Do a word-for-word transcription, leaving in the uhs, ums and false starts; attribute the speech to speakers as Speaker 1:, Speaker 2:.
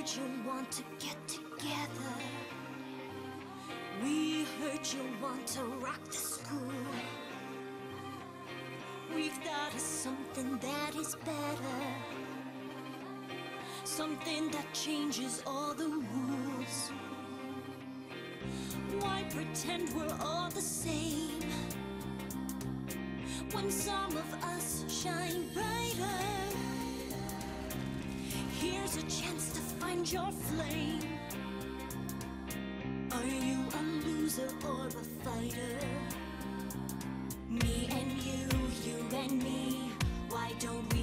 Speaker 1: heard you want to get together. We heard you want to rock the school. We've thought of something that is better, something that changes all the rules. Why pretend we're all the same when some of us shine brighter? Here's a chance to find your flame. Are you a loser or a fighter? Me and you, you and me, why don't we